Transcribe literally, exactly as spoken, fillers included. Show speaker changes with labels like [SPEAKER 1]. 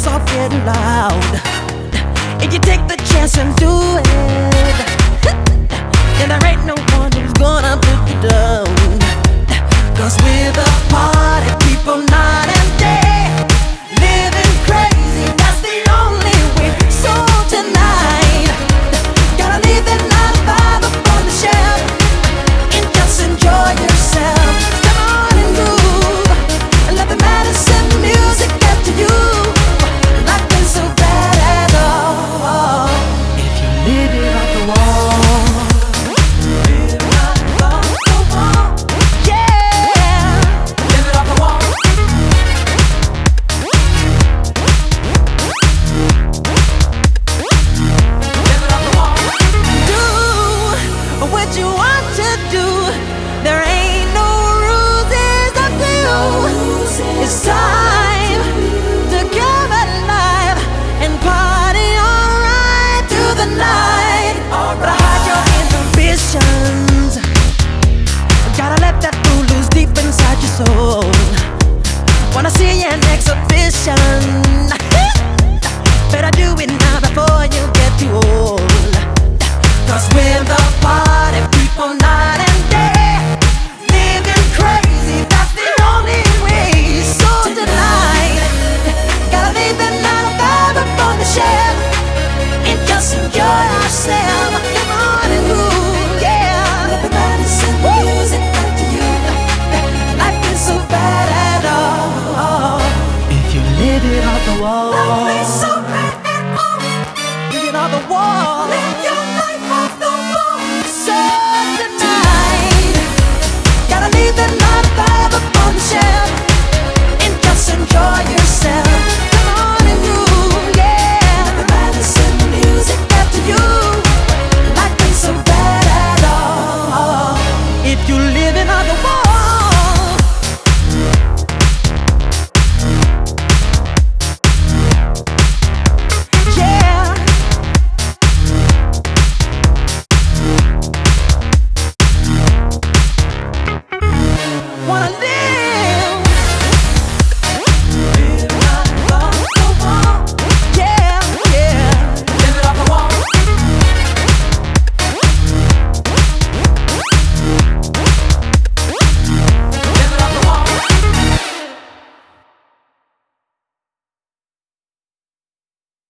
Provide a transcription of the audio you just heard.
[SPEAKER 1] soft yet loud. If you take the chance and do it, then there ain't no one who's gonna put you down. Cause we're the party people night and day, living crazy, that's the only way. So tonight, gotta leave that nine to five up on the shelf and just enjoy yourself. Come on and move, and let the medicine music get to you. Life ain't so bad at all if you live it off the wall. Live it off the wall. Yeah, live it off the wall. Live it off the wall. Do what you want to do. There ain't no rules, it's up to you. It's time to come alive and party alright through the night. But hide your inhibitions. Gotta let that fool loose deep inside your soul. Wanna see an exhibition? Better do it now before you get too old. Cause we're the party people now.